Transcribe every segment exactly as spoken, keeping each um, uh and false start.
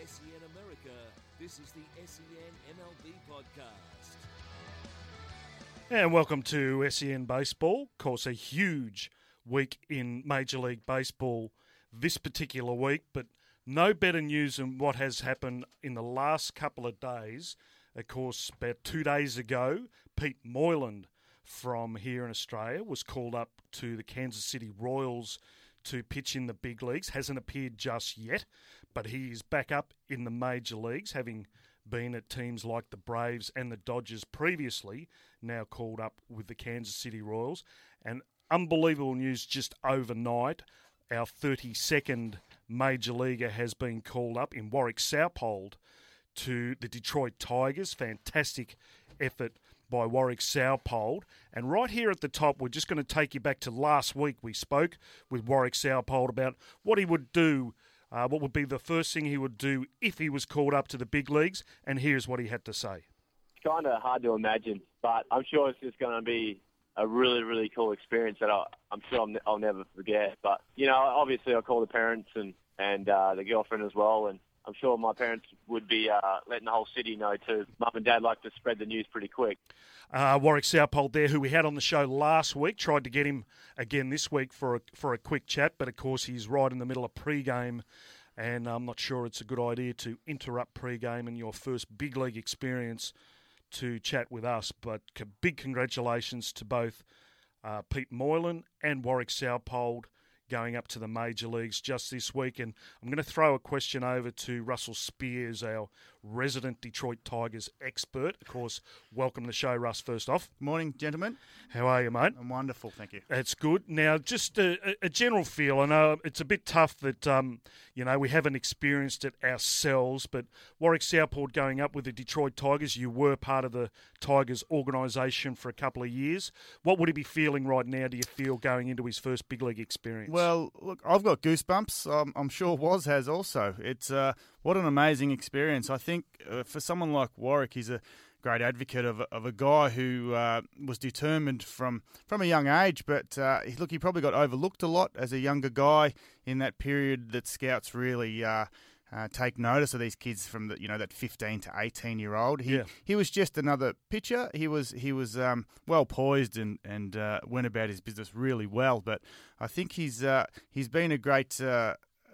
S E N America, this is the S E N M L B podcast. And welcome to S E N Baseball. Of course, a huge week in Major League Baseball this particular week, but no better news than what has happened in the last couple of days. Of course, about two days ago, Pete Moylan from here in Australia was called up to the Kansas City Royals to pitch in the big leagues. Hasn't appeared just yet, but he is back up in the major leagues, having been at teams like the Braves and the Dodgers previously, now called up with the Kansas City Royals. And unbelievable news just overnight, our thirty-second major leaguer has been called up in Warwick Saupold to the Detroit Tigers. Fantastic effort by Warwick Saupold. And right here at the top, we're just going to take you back to last week. We spoke with Warwick Saupold about what he would do, uh, what would be the first thing he would do if he was called up to the big leagues, and here's what he had to say. It's kind of hard to imagine, but I'm sure it's just going to be a really, really cool experience that I'll, I'm sure I'll, I'll never forget. But, you know, obviously I'll call the parents and, and uh, the girlfriend as well, and I'm sure my parents would be uh, letting the whole city know too. Mum and Dad like to spread the news pretty quick. Uh, Warwick Saupold there, who we had on the show last week, tried to get him again this week for a, for a quick chat, but of course he's right in the middle of pre-game, and I'm not sure it's a good idea to interrupt pre-game and your first big league experience to chat with us. But big congratulations to both uh, Pete Moylan and Warwick Saupold going up to the major leagues just this week. And I'm going to throw a question over to Russell Spears, our resident Detroit Tigers expert. Of course, welcome to the show, Russ, first off. Morning, gentlemen. How are you, mate? I'm wonderful, thank you. That's good. Now, just a, a general feel. I know it's a bit tough that, um, you know, we haven't experienced it ourselves, but Warwick Saupold going up with the Detroit Tigers, you were part of the Tigers organisation for a couple of years. What would he be feeling right now, do you feel, going into his first big league experience? Well, look, I've got goosebumps. Um, I'm sure Woz has also. It's uh, what an amazing experience. I think uh, for someone like Warwick, he's a great advocate of a, of a guy who uh, was determined from, from a young age. But uh, look, he probably got overlooked a lot as a younger guy in that period that scouts really uh, uh, take notice of these kids from the you know that fifteen to eighteen year old. He yeah. he was just another pitcher. He was he was um, well poised and and uh, went about his business really well. But I think he's uh, he's been a great. Uh,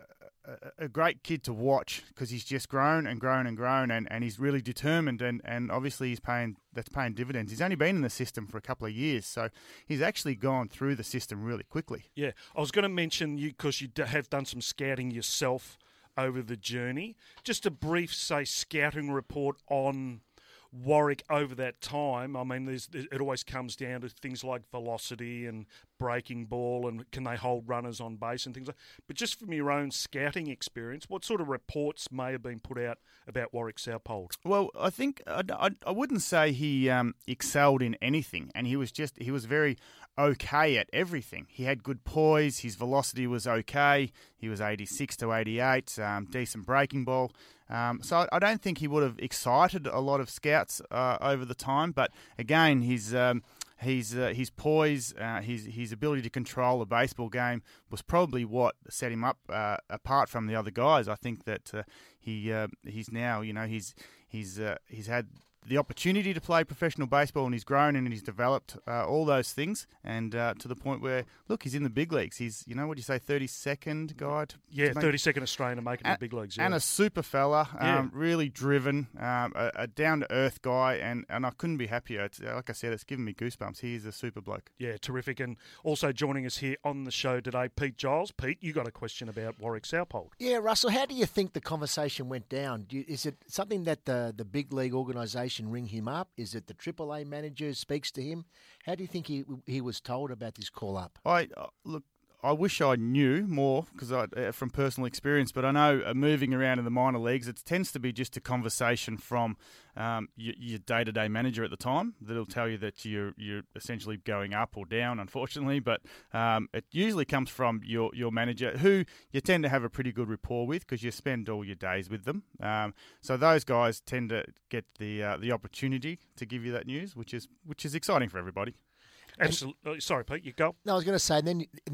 A great kid to watch because he's just grown and grown and grown, and, and he's really determined, and, and obviously he's paying that's paying dividends. He's only been in the system for a couple of years, so he's actually gone through the system really quickly. Yeah, I was going to mention you because you have done some scouting yourself over the journey. Just a brief, say, scouting report on Warwick over that time. I mean, there's, it always comes down to things like velocity and breaking ball and can they hold runners on base and things like that. But just from your own scouting experience, what sort of reports may have been put out about Warwick Saupold? Well, I think I, I, I wouldn't say he um, excelled in anything, and he was just he was very okay at everything. He had good poise, his velocity was okay, he was eighty-six to eighty-eight, um, decent breaking ball. Um, so I don't think he would have excited a lot of scouts uh, over the time, but again, his um, his uh, his poise, uh, his his ability to control a baseball game was probably what set him up uh, apart from the other guys. I think that uh, he uh, he's now you know he's he's uh, he's had the opportunity to play professional baseball, and he's grown and he's developed uh, all those things, and uh, to the point where, look, he's in the big leagues. He's, you know, what do you say, thirty-second guy? To, yeah, to make, thirty-second Australian to make it in the big leagues. Yeah. And a super fella, um, yeah. really driven, um, a, a down-to-earth guy, and, and I couldn't be happier. It's, like I said, it's given me goosebumps. He is a super bloke. Yeah, terrific. And also joining us here on the show today, Pete Giles. Pete, you got a question about Warwick Saupold. Yeah, Russell, how do you think the conversation went down? Do you, is it something that the, the big league organisation ring him up? Is it the triple A manager speaks to him? How do you think he he was told about this call up? I uh, look. I wish I knew more because I, uh, from personal experience, but I know uh, moving around in the minor leagues, it tends to be just a conversation from um, your, your day-to-day manager at the time that'll tell you that you're you're essentially going up or down, unfortunately. But um, it usually comes from your, your manager, who you tend to have a pretty good rapport with because you spend all your days with them. Um, so those guys tend to get the uh, the opportunity to give you that news, which is which is exciting for everybody. Absolutely. Sorry, Pete, you go. No, I was going to say, and then and then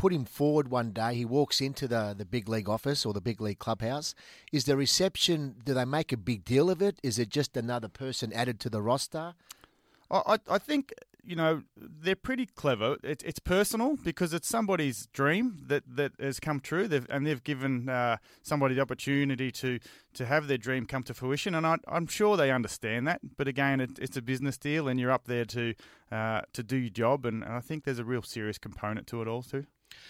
put him forward one day. He walks into the, the big league office or the big league clubhouse. Is the reception, do they make a big deal of it? Is it just another person added to the roster? I, I think, you know, they're pretty clever. It, it's personal because it's somebody's dream that, that has come true, they've, and they've given uh, somebody the opportunity to, to have their dream come to fruition. And I, I'm sure they understand that. But again, it, it's a business deal, and you're up there to uh, to do your job. And, and I think there's a real serious component to it all too.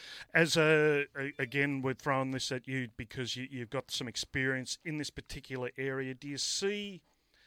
As a, a again, we're throwing this at you because you, you've got some experience in this particular area. Do you see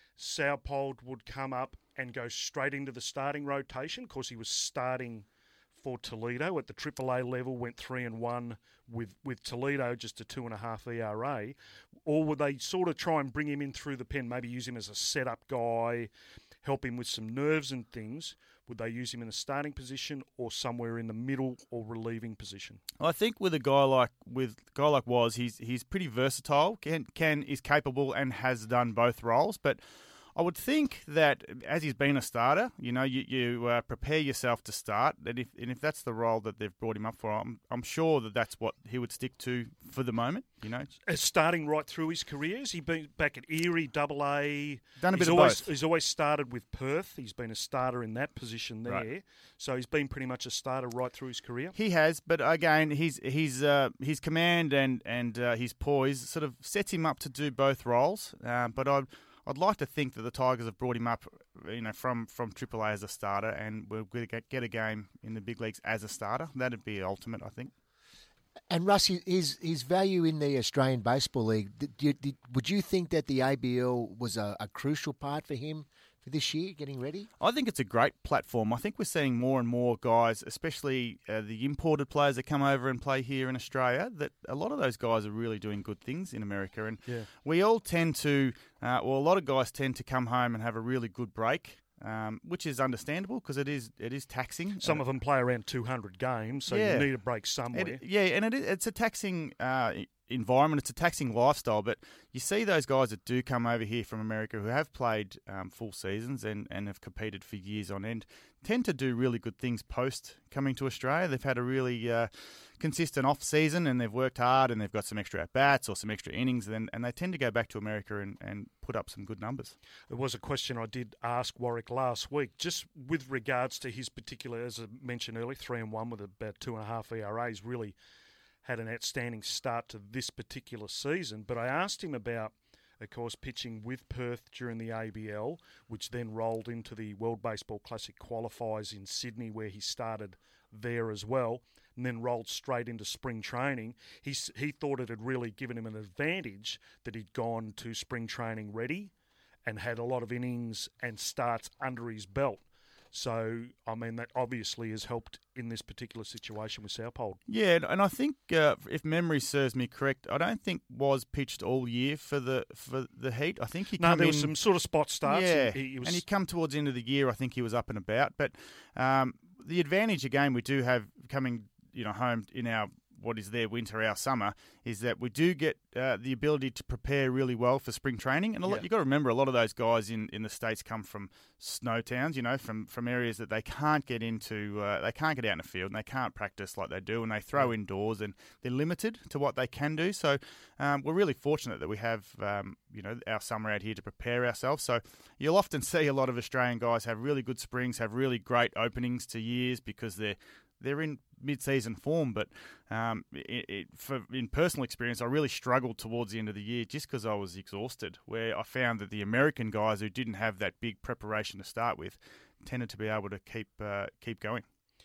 Saupold would come up and go straight into the starting rotation? Of course, he was starting for Toledo at the Triple A level, went three and one with, with Toledo, just a two and a half E R A. Or would they sort of try and bring him in through the pen, maybe use him as a setup guy, help him with some nerves and things? Would they use him in a starting position or somewhere in the middle or relieving position? I think with a guy like with a guy like Woz, he's he's pretty versatile. Can can is capable and has done both roles, but I would think that as he's been a starter, you know, you, you uh, prepare yourself to start, and if and if that's the role that they've brought him up for, I'm I'm sure that that's what he would stick to for the moment. You know, as starting right through his career, has he been back at Erie, Double A? Done a bit he's of always, both. He's always started with Perth. He's been a starter in that position there, Right. so he's been pretty much a starter right through his career. He has, but again, his his uh, his command and and uh, his poise sort of sets him up to do both roles. Uh, but I. I'd like to think that the Tigers have brought him up, you know, from, from Triple A as a starter, and we're going to get a game in the big leagues as a starter. That'd be ultimate, I think. And Russ, his his value in the Australian Baseball League, did you, did, would you think that the A B L was a, a crucial part for him for this year, getting ready? I think it's a great platform. I think we're seeing more and more guys, especially uh, the imported players that come over and play here in Australia, that a lot of those guys are really doing good things in America. And Yeah. we all tend to, uh, well, a lot of guys tend to come home and have a really good break. Um, which is understandable because it is it is taxing. Some Uh, of them play around two hundred games, so Yeah. you need a break somewhere. It, yeah, and it, is- it's a taxing uh, environment. It's a taxing lifestyle. But you see those guys that do come over here from America who have played um, full seasons and, and have competed for years on end tend to do really good things post coming to Australia. They've had a really uh, consistent off season and they've worked hard and they've got some extra at bats or some extra innings, and, and they tend to go back to America and, and put up some good numbers. There was a question I did ask Warwick last week, just with regards to his particular, as I mentioned earlier, three and one with about two and a half E R As, really had an outstanding start to this particular season. But I asked him about, of course, pitching with Perth during the A B L, which then rolled into the World Baseball Classic qualifiers in Sydney, where he started there as well, and then rolled straight into spring training. He he thought it had really given him an advantage that he'd gone to spring training ready and had a lot of innings and starts under his belt. So, I mean, that obviously has helped in this particular situation with Saupold. Yeah, and I think uh, if memory serves me correct, I don't think was pitched all year for the for the Heat. I think he No, come there in, was some sort of spot starts. Yeah, He, he was, and he come towards the end of the year. I think he was up and about. But um, the advantage again we do have coming, you know, home in our what is their winter, our summer, is that we do get uh, the ability to prepare really well for spring training. And a lot, Yeah. you've got to remember, a lot of those guys in, in the States come from snow towns, you know, from, from areas that they can't get into, uh, they can't get out in the field and they can't practice like they do, and they throw indoors and they're limited to what they can do. So um, we're really fortunate that we have, um, you know, our summer out here to prepare ourselves. So you'll often see a lot of Australian guys have really good springs, have really great openings to years because they're they're in mid-season form, but um, it, it, for, in personal experience, I really struggled towards the end of the year just because I was exhausted, where I found that the American guys who didn't have that big preparation to start with tended to be able to keep uh, keep going.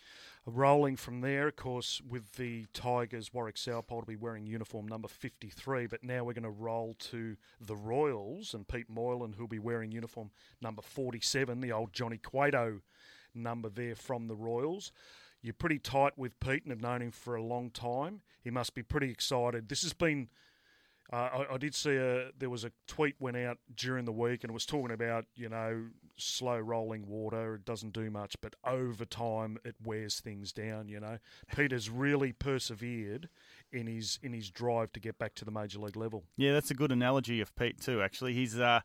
Rolling from there, of course, with the Tigers, Warwick Saupold will be wearing uniform number fifty-three, but now we're going to roll to the Royals and Pete Moylan, who'll be wearing uniform number forty-seven, the old Johnny Cueto number there from the Royals. You're pretty tight with Pete and have known him for a long time. He must be pretty excited. This has been... Uh, I, I did see a there was a tweet went out during the week and it was talking about, you know, slow rolling water. It doesn't do much, but over time it wears things down, you know. Peter's really persevered in his in his drive to get back to the major league level. Yeah, that's a good analogy of Pete too, actually. He's... Uh,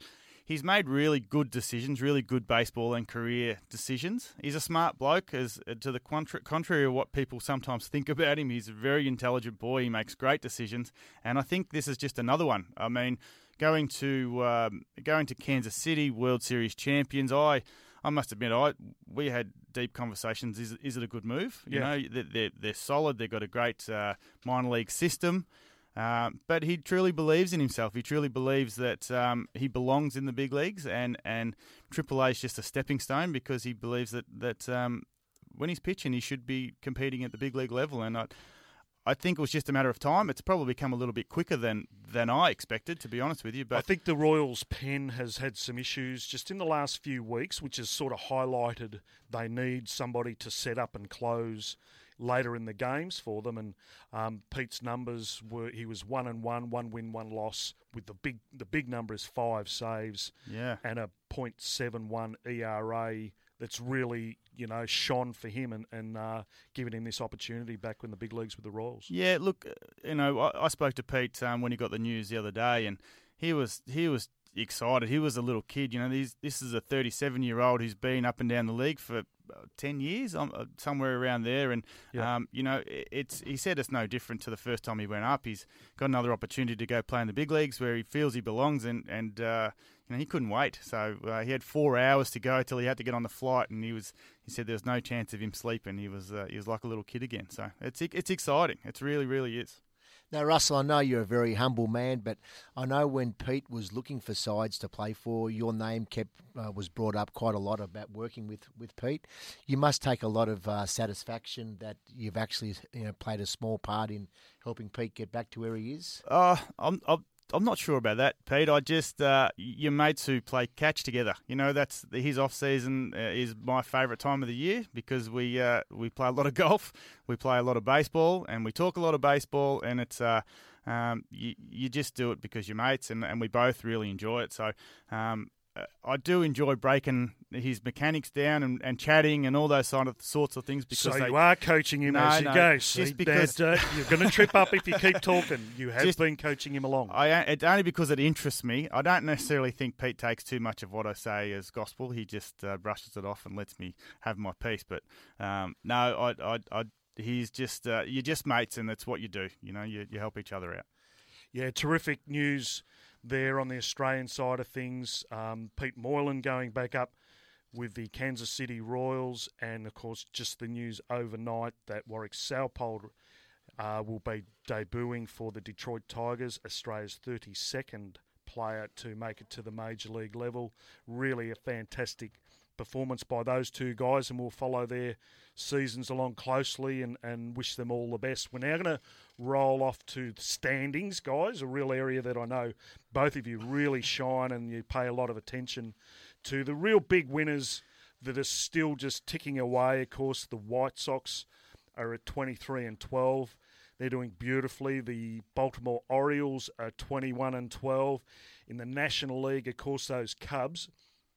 he's made really good decisions, really good baseball and career decisions. He's a smart bloke, as to the contra- contrary of what people sometimes think about him. He's a very intelligent boy. He makes great decisions, and I think this is just another one. I mean, going to um, going to Kansas City, World Series champions. I I must admit, I we had deep conversations. Is is it a good move? You Yeah. know, they're they're solid. They've got a great uh, minor league system. Um, but he truly believes in himself. He truly believes that um, he belongs in the big leagues, and, and Triple A is just a stepping stone, because he believes that that um, when he's pitching, he should be competing at the big league level. And I, I think it was just a matter of time. It's probably come a little bit quicker than, than I expected, to be honest with you. But I think the Royals' pen has had some issues just in the last few weeks, which has sort of highlighted they need somebody to set up and close later in the games for them. And um, Pete's numbers were he was one and one, one win, one loss. With the big the big number is five saves, yeah, and a point seven one E R A. That's really, you know, shone for him and, and uh, given him this opportunity back in the big leagues with the Royals. Yeah, look, you know, I, I spoke to Pete um, when he got the news the other day, and he was he was excited. He was a little kid, you know. These, this is a thirty-seven-year-old who's been up and down the league for ten years, um, somewhere around there. And, yeah. um, you know, it's he said it's no different to the first time he went up. He's got another opportunity to go play in the big leagues where he feels he belongs, and, and uh, you know, he couldn't wait. So uh, he had four hours to go till he had to get on the flight, and he was he said there was no chance of him sleeping. He was uh, he was like a little kid again. So it's it's exciting. It really, really is. Now, Russell, I know you're a very humble man, but I know when Pete was looking for sides to play for, your name kept uh, was brought up quite a lot about working with, with Pete. You must take a lot of uh, satisfaction that you've actually, you know, played a small part in helping Pete get back to where he is. Uh, I'm, I'm I'm not sure about that, Pete. I just uh, your mates who play catch together. You know, that's his off season uh, is my favourite time of the year, because we uh, we play a lot of golf, we play a lot of baseball, and we talk a lot of baseball. And it's uh, um, you you just do it because you're mates, and, and we both really enjoy it. So um, I do enjoy breaking his mechanics down and, and chatting and all those sort of sorts of things. Because so they, you are coaching him no, as you no, go. just See, because Dad, uh, you're going to trip up if you keep talking. You have Just- been coaching him along. I it's only because it interests me. I don't necessarily think Pete takes too much of what I say as gospel. He just uh, brushes it off and lets me have my piece. But um, no, I, I, I, he's just uh, you're just mates, and that's what you do. You know, you you help each other out. Yeah, terrific news there on the Australian side of things. Um, Pete Moylan going back up with the Kansas City Royals, and of course just the news overnight that Warwick Saupold uh, will be debuting for the Detroit Tigers, Australia's thirty-second player to make it to the major league level. Really a fantastic performance by those two guys, and we'll follow their seasons along closely and, and wish them all the best. We're now going to roll off to the standings, guys, a real area that I know both of you really shine and you pay a lot of attention to. The real big winners that are still just ticking away, of course, the White Sox are at twenty-three and twelve. They're doing beautifully. The Baltimore Orioles are twenty-one and twelve. In the National League, of course, those Cubs,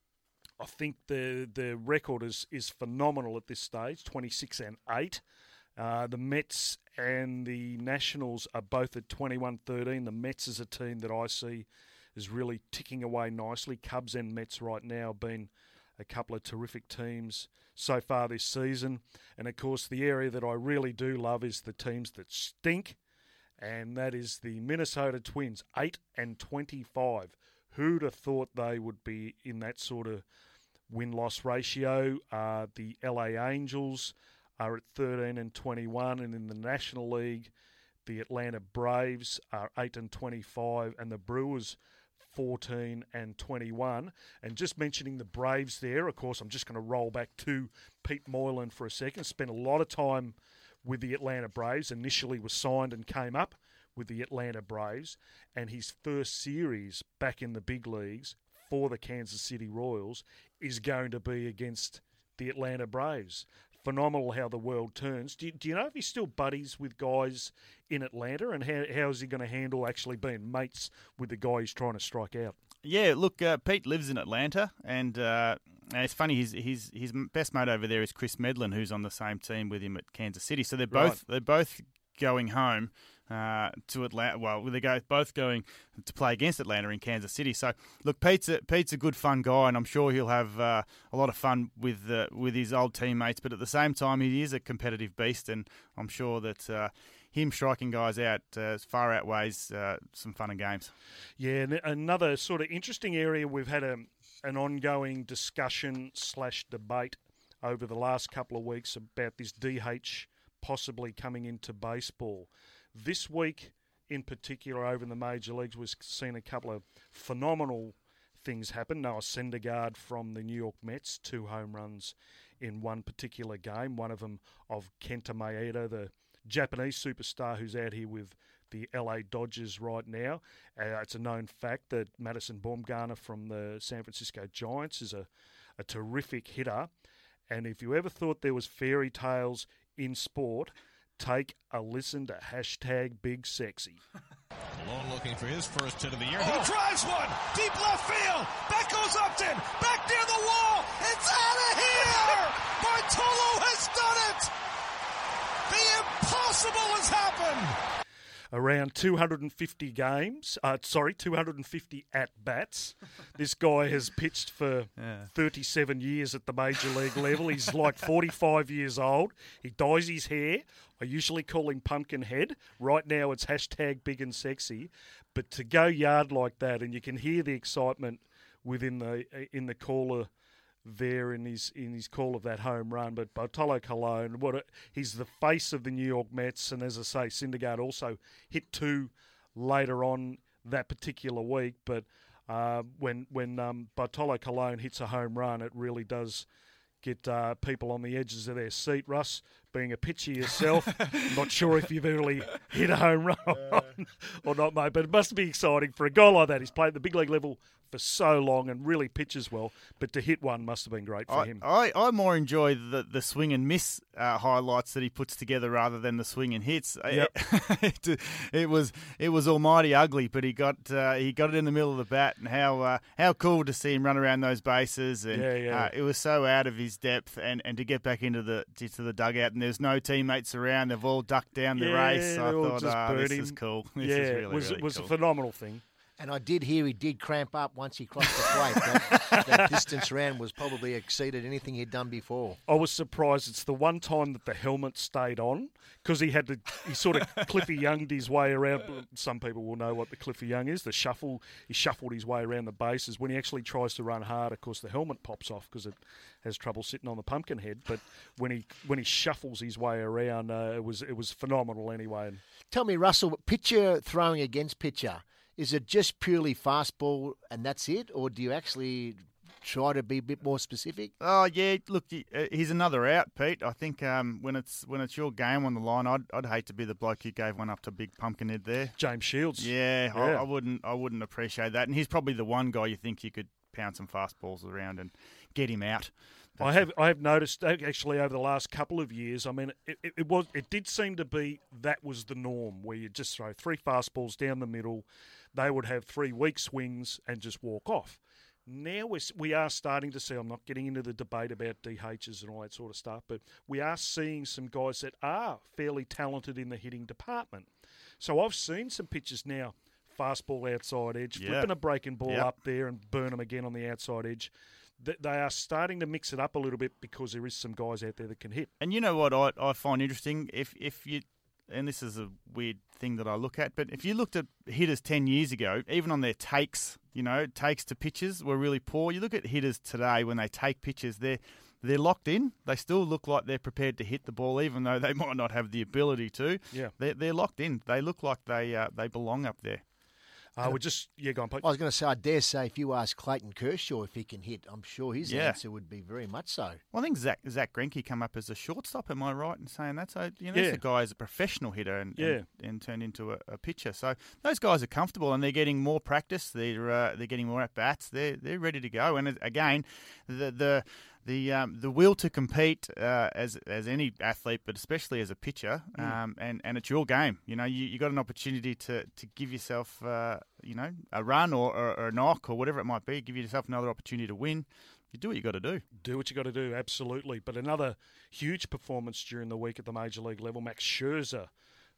I think the the record is, is phenomenal at this stage, twenty-six and eight. Uh, the Mets and the Nationals are both at twenty-one thirteen. The Mets is a team that I see is really ticking away nicely. Cubs and Mets right now have been a couple of terrific teams so far this season. And, of course, the area that I really do love is the teams that stink, and that is the Minnesota Twins, eight and twenty-five. Who'd have thought they would be in that sort of win-loss ratio? Uh, the L A Angels are at thirteen and twenty-one, and in the National League, the Atlanta Braves are eight and twenty-five, and the Brewers fourteen and twenty-one. And just mentioning the Braves there, of course, I'm just going to roll back to Pete Moylan for a second. Spent a lot of time with the Atlanta Braves. Initially was signed and came up with the Atlanta Braves, and his first series back in the big leagues for the Kansas City Royals is going to be against the Atlanta Braves. Phenomenal how the world turns. Do you, do you know if he's still buddies with guys in Atlanta, and how how is he going to handle actually being mates with the guy he's trying to strike out? Yeah, look, uh, Pete lives in Atlanta, and uh, it's funny. His his his best mate over there is Chris Medlin, who's on the same team with him at Kansas City. So they're both Right. they're both going home uh, to Atlanta. Well, they go both going to play against Atlanta in Kansas City. So, look, Pete's a, Pete's a good, fun guy, and I'm sure he'll have uh, a lot of fun with uh, with his old teammates. But at the same time, he is a competitive beast, and I'm sure that uh, him striking guys out uh, far outweighs uh, some fun and games. Yeah, and another sort of interesting area we've had a, an ongoing discussion slash debate over the last couple of weeks about this D H possibly coming into baseball. This week in particular over in the major leagues, we've seen a couple of phenomenal things happen. Noah Syndergaard from the New York Mets, two home runs in one particular game, one of them of Kenta Maeda, the Japanese superstar who's out here with the L A Dodgers right now. Uh, it's a known fact that Madison Bumgarner from the San Francisco Giants is a, a terrific hitter. And if you ever thought there was fairy tales in sport, take a listen to hashtag Big Sexy. Malone looking for his first hit of the year. He drives one! Deep left field! Back goes Upton! Back near the wall! It's out of here! Bartolo has done it! The impossible has happened! Around two hundred fifty games, uh, sorry, two hundred fifty at-bats. This guy has pitched for Yeah. thirty-seven years at the major league level. He's like forty-five years old. He dyes his hair. I usually call him Pumpkinhead. Right now it's hashtag Big and Sexy. But to go yard like that, and you can hear the excitement within the in the caller there in his in his call of that home run. But Bartolo Colon, what a, he's the face of the New York Mets, and as I say, Syndergaard also hit two later on that particular week. But uh, when when um, Bartolo Colon hits a home run, it really does get uh, people on the edges of their seat. Russ, being a pitcher yourself, not sure if you've really hit a home run or, or not, mate, but it must be exciting for a guy like that. He's played at the big league level for so long and really pitches well, but to hit one must have been great for I, him. I, I more enjoy the, the swing and miss uh, highlights that he puts together rather than the swing and hits. Yep. it, it was it was almighty ugly, but he got uh, he got it in the middle of the bat, and how uh, how cool to see him run around those bases. And Yeah, yeah. Uh, it was so out of his depth, and, and to get back into the into the dugout, and there's no teammates around. They've all ducked down the Yeah, race. I they all thought, just ah, burned this him. is cool. This yeah, is really, it was, really it was cool. a phenomenal thing. And I did hear he did cramp up once he crossed the plate. that, that distance round was probably exceeded anything he'd done before. I was surprised. It's the one time that the helmet stayed on because he had to. He sort of Cliffy Younged his way around. Some people will know what the Cliffy Young is. The shuffle. He shuffled his way around the bases. When he actually tries to run hard, of course, the helmet pops off because it has trouble sitting on the pumpkin head. But when he when he shuffles his way around, uh, it was it was phenomenal anyway. And Tell me, Russell, pitcher throwing against pitcher, is it just purely fastball and that's it, or do you actually try to be a bit more specific? Oh yeah, look, he- uh, he's another out, Pete. I think um, when it's when it's your game on the line, I'd I'd hate to be the bloke who gave one up to Big Pumpkinhead there. James Shields. Yeah, I, Yeah. I wouldn't I wouldn't appreciate that. And he's probably the one guy you think you could pound some fastballs around and get him out. I have I have noticed uh, actually over the last couple of years. I mean, it, it, it was it did seem to be that was the norm where you just throw three fastballs down the middle. They would have three weak swings and just walk off. Now we're, we are starting to see. I'm not getting into the debate about D Hs and all that sort of stuff, but we are seeing some guys that are fairly talented in the hitting department. So I've seen some pitchers now. Fastball outside edge, Yeah. flipping a breaking ball Yep. up there and burn them again on the outside edge. Th- They are starting to mix it up a little bit because there is some guys out there that can hit. And you know what I, I find interesting? If if you, and this is a weird thing that I look at, but if you looked at hitters ten years ago, even on their takes, you know, takes to pitches were really poor. You look at hitters today when they take pitches, they're they're locked in. They still look like they're prepared to hit the ball, even though they might not have the ability to. Yeah. They're, they're locked in. They look like they uh, they belong up there. Uh, we're just yeah, go on, Pete. I was going to say, I dare say, if you ask Clayton Kershaw if he can hit, I'm sure his Yeah. answer would be very much so. Well, I think Zach Zach Greinke come up as a shortstop. Am I right in saying that? So you know, Yeah. this guy is a professional hitter and Yeah. and, and turned into a, a pitcher. So those guys are comfortable and they're getting more practice. They're uh, they're getting more at bats. They're they're ready to go. And it- again, the the the um, the will to compete uh, as as any athlete, but especially as a pitcher, um, and and it's your game. You know, you, you got an opportunity to, to give yourself uh, you know a run or, or, or a knock or whatever it might be. Give yourself another opportunity to win. You do what you got to do. Do what you got to do, absolutely. But another huge performance during the week at the major league level, Max Scherzer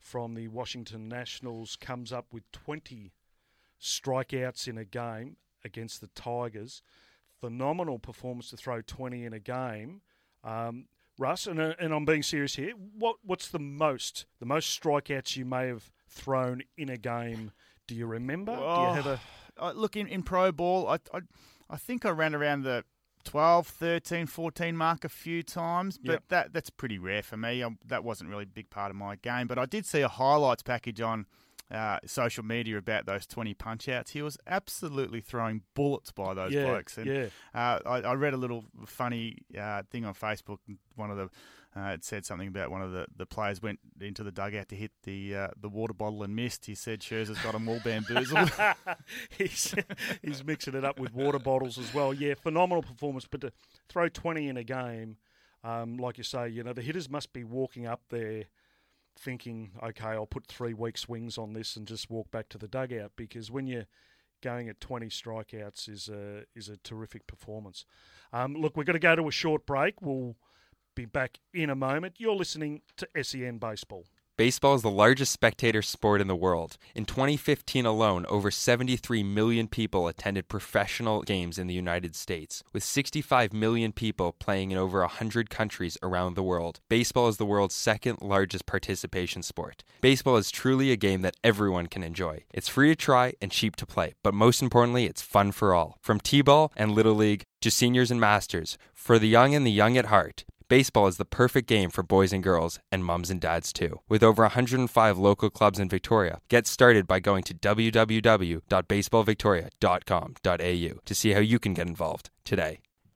from the Washington Nationals comes up with twenty strikeouts in a game against the Tigers. Phenomenal performance to throw twenty in a game. Um, Russ, and, and I'm being serious here, what what's the most, the most strikeouts you may have thrown in a game? Do you remember? Oh, Do you have a... uh, look, in, in pro ball, I, I, I think I ran around the twelve, thirteen, fourteen mark a few times, but Yep. that that's pretty rare for me. Um, that wasn't really a big part of my game. But I did see a highlights package on uh, social media about those twenty punch-outs. He was absolutely throwing bullets by those Yeah, blokes. And yeah. uh, I, I read a little funny uh, thing on Facebook. One of the uh, it said something about one of the, the players went into the dugout to hit the uh, the water bottle and missed. He said Scherzer's got them all bamboozled. he's, he's mixing it up with water bottles as well. Yeah, phenomenal performance. But to throw twenty in a game, um, like you say, you know, the hitters must be walking up there thinking, okay, I'll put three weak swings on this and just walk back to the dugout, because when you're going at twenty strikeouts is a, is a terrific performance. Um, look, we're going to go to a short break. We'll be back in a moment. You're listening to S E N Baseball. Baseball is the largest spectator sport in the world. In twenty fifteen alone, over seventy-three million people attended professional games in the United States. With sixty-five million people playing in over one hundred countries around the world, baseball is the world's second largest participation sport. Baseball is truly a game that everyone can enjoy. It's free to try and cheap to play, but most importantly, it's fun for all. From T-ball and Little League to seniors and masters, for the young and the young at heart, baseball is the perfect game for boys and girls, and mums and dads too. With over one hundred five local clubs in Victoria, get started by going to w w w dot baseball victoria dot com dot a u to see how you can get involved today.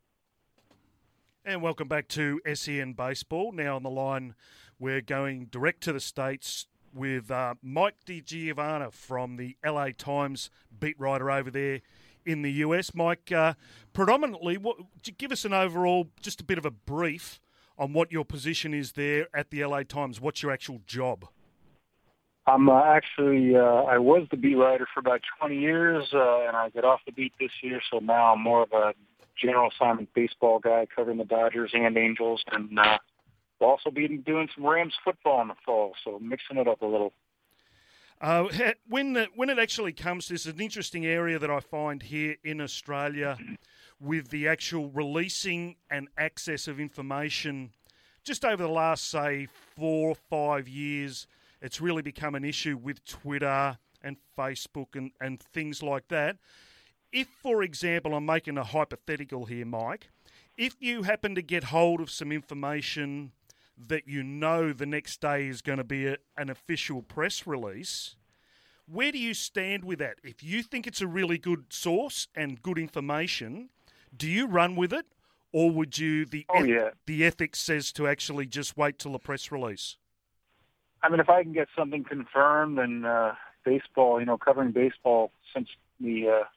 And welcome back to S E N Baseball. Now on the line, we're going direct to the States with uh, Mike DiGiovanna from the L A Times, beat writer over there in the U S. Mike, uh, predominantly, what, give us an overall, just a bit of a brief on what your position is there at the L A Times. What's your actual job? I'm uh, actually, uh, I was the beat writer for about twenty years, uh, and I got off the beat this year, so now I'm more of a general assignment baseball guy covering the Dodgers and Angels, and uh, we'll also be doing some Rams football in the fall, so mixing it up a little. Uh, when the, when it actually comes to this, it's an interesting area that I find here in Australia with the actual releasing and access of information. Just over the last, say, four or five years, it's really become an issue with Twitter and Facebook and, and things like that. If, for example, I'm making a hypothetical here, Mike, if you happen to get hold of some information that you know the next day is going to be a, an official press release, where do you stand with that? If you think it's a really good source and good information, do you run with it, or would you, the, Oh, eth- yeah. the ethics says to actually just wait till the press release? I mean, if I can get something confirmed, and uh, baseball, you know, covering baseball since the uh,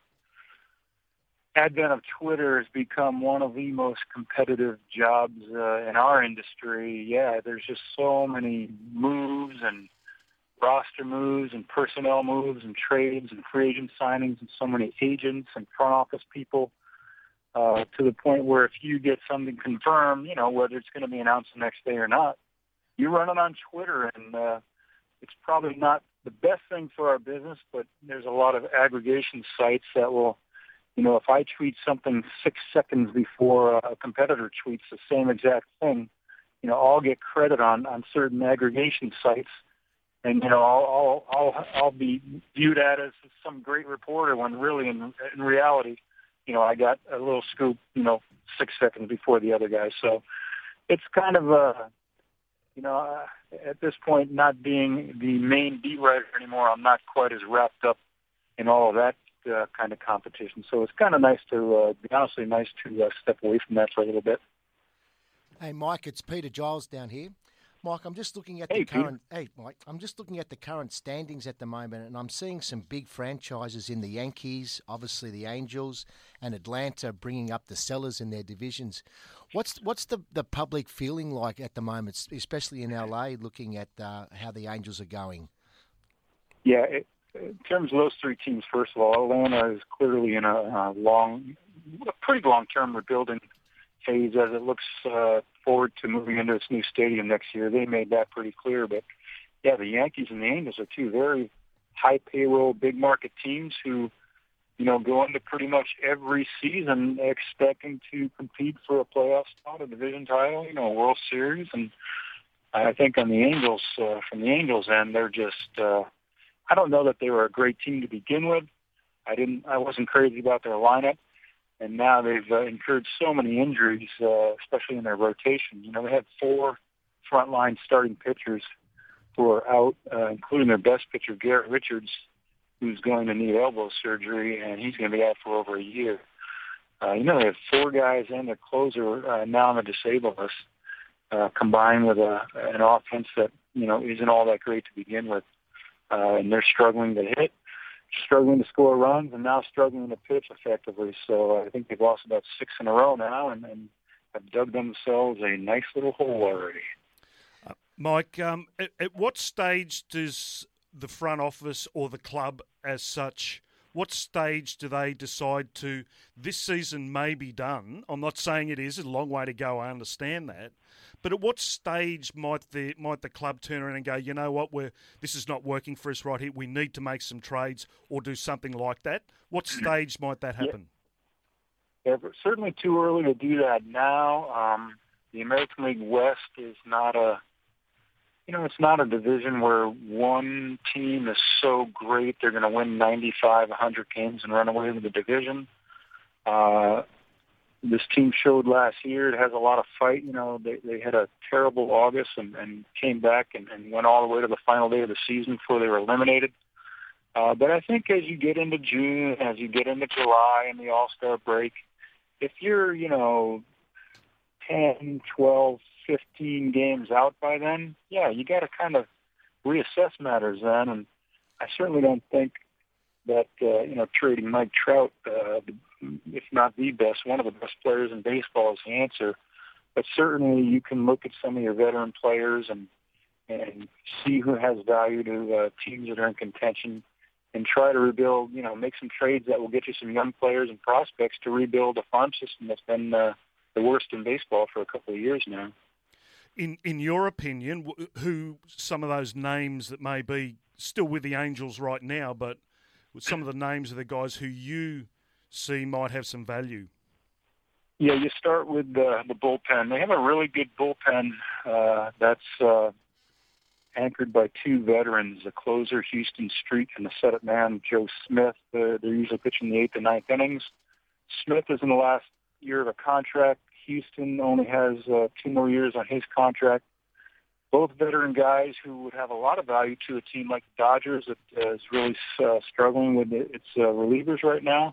advent of Twitter has become one of the most competitive jobs uh, in our industry. Yeah, there's just so many moves and roster moves and personnel moves and trades and free agent signings and so many agents and front office people uh, to the point where if you get something confirmed, you know, whether it's going to be announced the next day or not, you run it on Twitter, and uh, it's probably not the best thing for our business, but there's a lot of aggregation sites that will, you know, if I tweet something six seconds before a competitor tweets the same exact thing, you know, I'll get credit on, on certain aggregation sites, and you know, I'll I'll I'll, I'll be viewed at as some great reporter when really in in reality, you know, I got a little scoop, you know, six seconds before the other guy. So it's kind of a, you know, uh, at this point, not being the main beat writer anymore, I'm not quite as wrapped up in all of that uh, kind of competition. So it's kind of nice to, uh, be honestly, nice to uh, step away from that for a little bit. Hey, Mike, it's Peter Giles down here. Mike, I'm just looking at Hey, the Peter. current. Hey, Mike, I'm just looking at the current standings at the moment, and I'm seeing some big franchises in the Yankees, obviously the Angels, and Atlanta bringing up the sellers in their divisions. What's what's the, the public feeling like at the moment, especially in L A, looking at uh, how the Angels are going? Yeah, it, in terms of those three teams, first of all, Atlanta is clearly in a, a long, a pretty long-term rebuilding phase as it looks uh, forward to moving into its new stadium next year. They made that pretty clear, but yeah, the Yankees and the Angels are two very high payroll, big market teams who, you know, go into pretty much every season expecting to compete for a playoff spot, a division title, you know, a World Series. And I think on the Angels, uh, from the Angels end, they're just, uh, I don't know that they were a great team to begin with. I didn't, I wasn't crazy about their lineup. And now they've uh, incurred so many injuries, uh, especially in their rotation. You know, they had four frontline starting pitchers who are out, uh, including their best pitcher, Garrett Richards, who's going to need elbow surgery, and he's going to be out for over a year. Uh, you know, they have four guys and their closer uh, now on the disabled list, uh, combined with a, an offense that, you know, isn't all that great to begin with. Uh, and they're struggling to hit, struggling to score runs, and now struggling to pitch effectively. So uh, I think they've lost about six in a row now and, and have dug themselves a nice little hole already. Uh, Mike, um, at, at what stage does the front office or the club as such, what stage do they decide to, this season may be done? I'm not saying it is, it's a long way to go, I understand that. But at what stage might the might the club turn around and go, you know what, we're this is not working for us right here, we need to make some trades or do something like that? What stage might that happen? Yeah, yeah certainly too early to do that now. Um, the American League West is not a, you know, it's not a division where one team is so great they're going to win ninety-five, one hundred games and run away with the division. Uh, this team showed last year it has a lot of fight. You know, they, they had a terrible August and, and came back and, and went all the way to the final day of the season before they were eliminated. Uh, but I think as you get into June, as you get into July and the All-Star break, if you're, you know, ten, twelve, fifteen games out by then, yeah, you got to kind of reassess matters then. And I certainly don't think that, uh, you know, trading Mike Trout, uh, if not the best, one of the best players in baseball is the answer. But certainly you can look at some of your veteran players and, and see who has value to uh, teams that are in contention and try to rebuild, you know, make some trades that will get you some young players and prospects to rebuild a farm system that's been uh, the worst in baseball for a couple of years now. In in your opinion, who some of those names that may be still with the Angels right now, but with some of the names of the guys who you see might have some value? Yeah, you start with the, the bullpen. They have a really good bullpen uh, that's uh, anchored by two veterans, the closer, Houston Street, and the setup man, Joe Smith. Uh, they're usually pitching the eighth and ninth innings. Smith is in the last year of a contract. Houston only has uh, two more years on his contract. Both veteran guys who would have a lot of value to a team like the Dodgers that uh, is really uh, struggling with its uh, relievers right now.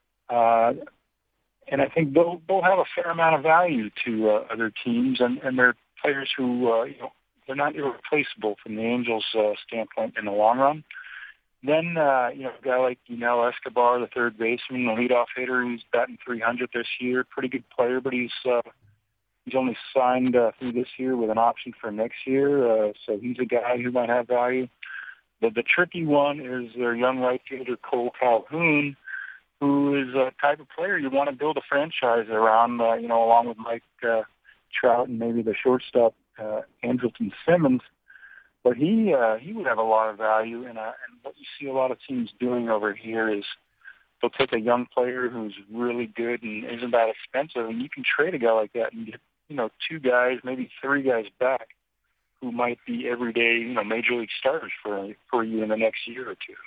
Uh, and I think they'll, they'll have a fair amount of value to uh, other teams, and, and they're players who, uh, you know, they're not irreplaceable from the Angels' uh, standpoint in the long run. Then, uh, you know, a guy like Yunel Escobar, the third baseman, the leadoff hitter, he's batting three hundred this year. Pretty good player, but he's uh, he's only signed uh, through this year with an option for next year. Uh, so he's a guy who might have value. The, the tricky one is their young right fielder, Cole Calhoun, who is a type of player you want to build a franchise around, uh, you know, along with Mike uh, Trout and maybe the shortstop, uh, Andrelton Simmons. But he uh, he would have a lot of value, and, uh, and what you see a lot of teams doing over here is they'll take a young player who's really good and isn't that expensive, and you can trade a guy like that and get, you know, two guys, maybe three guys back who might be everyday, you know, major league starters for for you in the next year or two.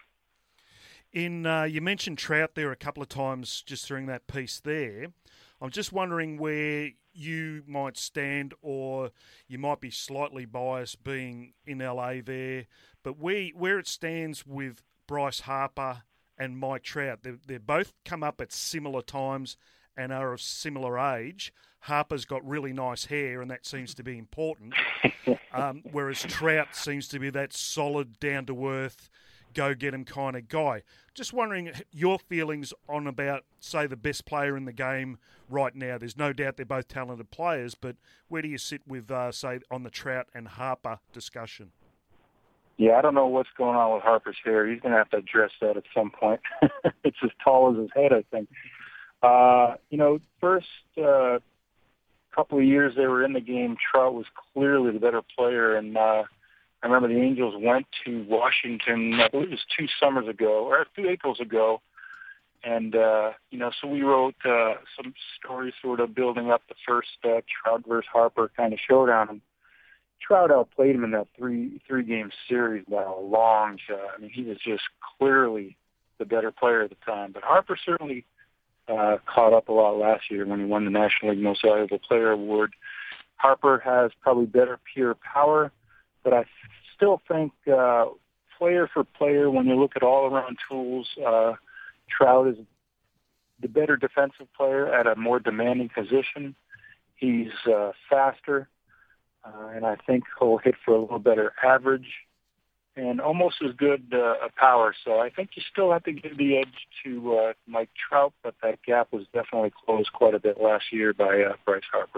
In uh, you mentioned Trout there a couple of times just during that piece there. I'm just wondering where you might stand, or you might be slightly biased being in L A there, but where where it stands with Bryce Harper and Mike Trout. They've, they've both come up at similar times and are of similar age. Harper's got really nice hair, and that seems to be important, um, whereas Trout seems to be that solid, down-to-earth, go-get-him kind of guy. Just wondering your feelings on about, say, the best player in the game right now. There's no doubt they're both talented players, but where do you sit with, uh, say, on the Trout and Harper discussion? Yeah, I don't know what's going on with Harper's hair. He's going to have to address that at some point. It's as tall as his head, I think. Uh, you know, first uh, couple of years they were in the game, Trout was clearly the better player, and uh, I remember the Angels went to Washington, I believe it was two summers ago, or two Aprils ago, and, uh, you know, so we wrote uh, some stories sort of building up the first uh, Trout versus Harper kind of showdown. And Trout outplayed him in that three, three-game series by a long shot. I mean, he was just clearly the better player at the time. But Harper certainly uh, caught up a lot last year when he won the National League Most Valuable Player Award. Harper has probably better pure power, but I still think uh, player for player, when you look at all-around tools, uh, Trout is the better defensive player at a more demanding position. He's uh, faster, uh, and I think he'll hit for a little better average and almost as good uh, a power. So I think you still have to give the edge to uh, Mike Trout, but that gap was definitely closed quite a bit last year by uh, Bryce Harper.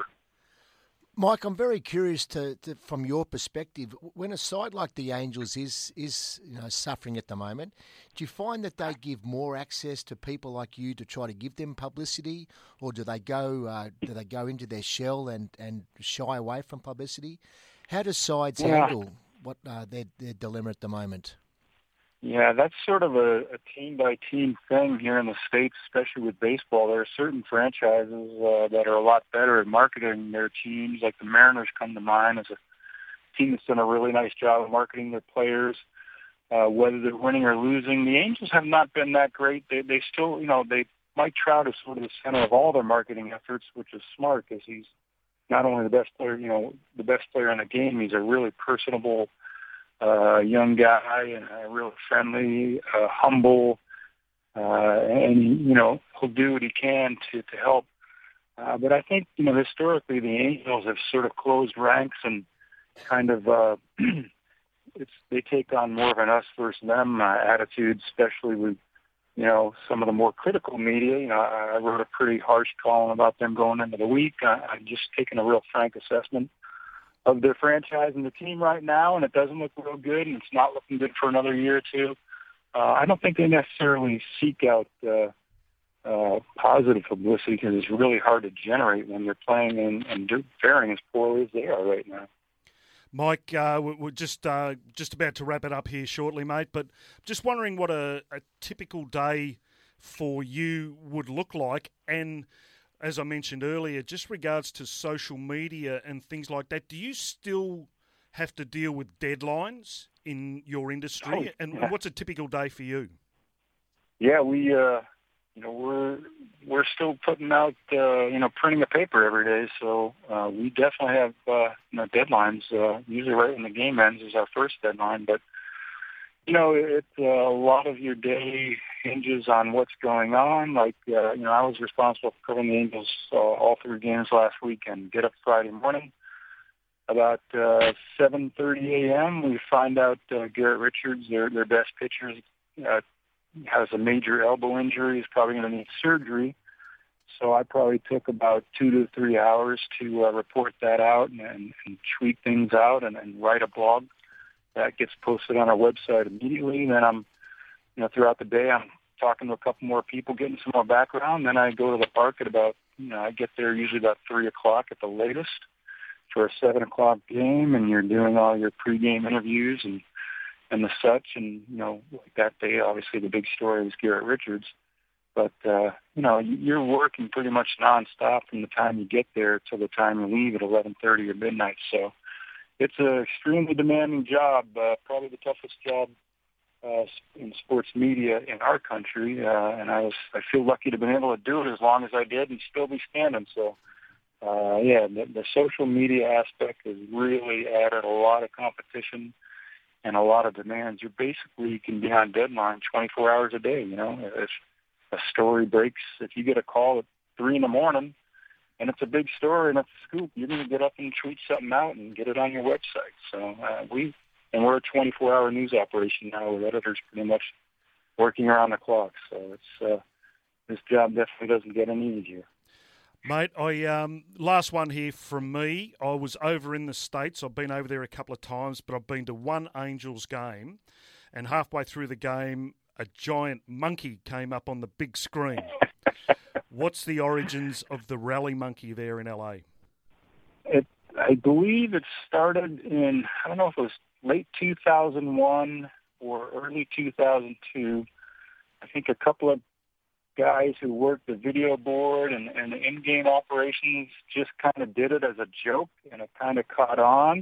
Mike, I'm very curious to, to, from your perspective, when a side like the Angels is is you know suffering at the moment, do you find that they give more access to people like you to try to give them publicity, or do they go uh, do they go into their shell and, and shy away from publicity? How do sides yeah. handle what uh, their their dilemma at the moment? Yeah, that's sort of a, a team-by-team thing here in the States, especially with baseball. There are certain franchises uh, that are a lot better at marketing their teams, like the Mariners come to mind as a team that's done a really nice job of marketing their players, uh, whether they're winning or losing. The Angels have not been that great. They, they still, you know, they Mike Trout is sort of the center of all their marketing efforts, which is smart because he's not only the best player, you know, the best player in the game, he's a really personable Uh, young guy and uh, real friendly, uh, humble, uh, and, you know, he'll do what he can to, to help. Uh, but I think, you know, historically the Angels have sort of closed ranks and kind of, uh, it's, they take on more of an us versus them uh, attitude, especially with, you know, some of the more critical media. You know, I, I wrote a pretty harsh column about them going into the week. I, I'm just taking a real frank assessment of their franchise and the team right now, and it doesn't look real good, and it's not looking good for another year or two. Uh, I don't think they necessarily seek out uh, uh, positive publicity because it's really hard to generate when you're playing and, and faring as poorly as they are right now. Mike, uh, we're just uh, just about to wrap it up here shortly, mate, but just wondering what a, a typical day for you would look like, and as I mentioned earlier, just regards to social media and things like that, do you still have to deal with deadlines in your industry? Oh, and yeah. what's a typical day for you? Yeah, we, uh, you know, we're we're still putting out, uh, you know, printing a paper every day. So uh, we definitely have, uh, you know, deadlines. Uh, usually, right when the game ends is our first deadline, but. You know, it, uh, a lot of your day hinges on what's going on. Like, uh, you know, I was responsible for covering the Angels uh, all three games last week and get up Friday morning. About uh, seven thirty a.m., we find out uh, Garrett Richards, their, their best pitcher, uh, has a major elbow injury, is probably going to need surgery. So I probably took about two to three hours to uh, report that out and, and, and tweet things out and, and write a blog. That gets posted on our website immediately. Then I'm, you know, throughout the day, I'm talking to a couple more people, getting some more background. Then I go to the park at about, you know, I get there usually about three o'clock at the latest for a seven o'clock game, and you're doing all your pregame interviews and and the such. And you know, like that day, obviously the big story was Garrett Richards. But uh, you know, you're working pretty much nonstop from the time you get there till the time you leave at eleven thirty or midnight. So. It's an extremely demanding job, uh, probably the toughest job uh, in sports media in our country. Uh, and I was, I feel lucky to have been able to do it as long as I did and still be standing. So, uh, yeah, the, the social media aspect has really added a lot of competition and a lot of demands. You basically can be on deadline twenty-four hours a day. You know, if a story breaks, if you get a call at three in the morning, and it's a big story and it's a scoop, you're going to get up and tweet something out and get it on your website. So uh, we, and we're a twenty-four hour news operation now with editors pretty much working around the clock. So it's uh, this job definitely doesn't get any easier. Mate, I um, last one here from me. I was over in the States. I've been over there a couple of times, but I've been to one Angels game, and halfway through the game, a giant monkey came up on the big screen. What's the origins of the rally monkey there in L A? It, I believe it started in, I don't know if it was late two thousand one or early two thousand two. I think a couple of guys who worked the video board and, and the in-game operations just kind of did it as a joke, and it kind of caught on.